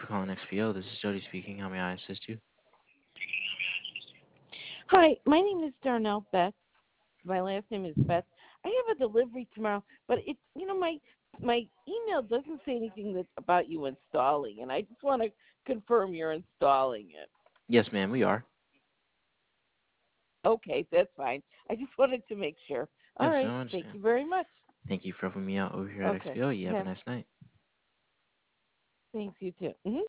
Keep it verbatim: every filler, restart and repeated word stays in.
for calling X P O. This is Jody speaking. How may I assist you? Hi, my name is Darnell Beth. My last name is Beth. I have a delivery tomorrow, but it, you know, my my email doesn't say anything that about you installing, and I just want to confirm you're installing it. Yes, ma'am, we are. Okay, that's fine. I just wanted to make sure. All Yes, right, ma'am, I thank understand. you very much. Thank you for helping me out over here at Okay, X P O. You have a have nice night. thanks you too. hmm